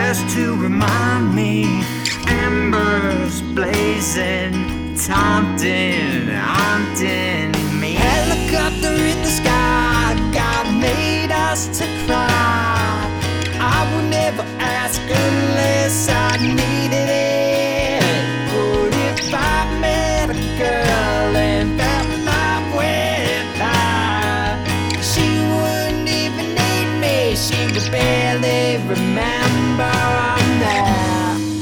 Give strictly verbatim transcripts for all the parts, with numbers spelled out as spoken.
just to remind me. Embers blazing, taunting, haunting me. Helicopter in the sky, God made us to cry. I would never ask unless I needed it. What if I met a girl and fell in love with her? She wouldn't even need me, she would barely remember I'm there.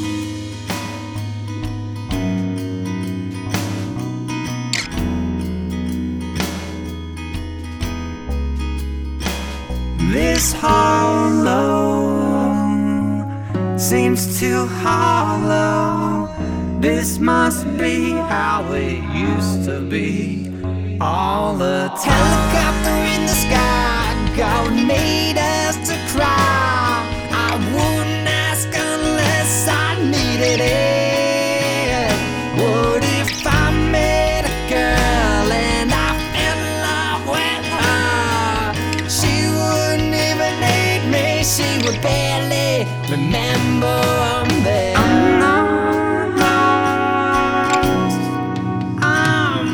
This hollow seems too hollow. This must be how it used to be. All the time. Helicopter in the sky, God made us to cry. I wouldn't ask unless I needed it. What if I met a girl and I fell in love with her? She wouldn't even need me, she would barely remember I'm there. I'm not lost, I'm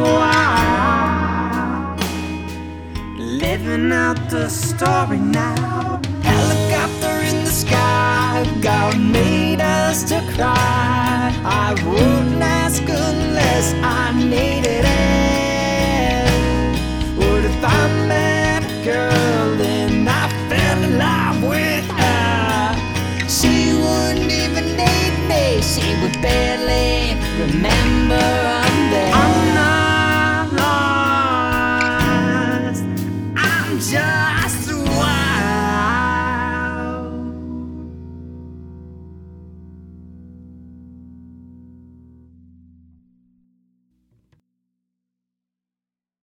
wild, living out the story now. Helicopter in the sky, God made us to cry. I wouldn't ask unless I needed it. What if I met a girl and I fell in love with her? She wouldn't even need me, she would barely remember I'm there. I'm not lost, I'm just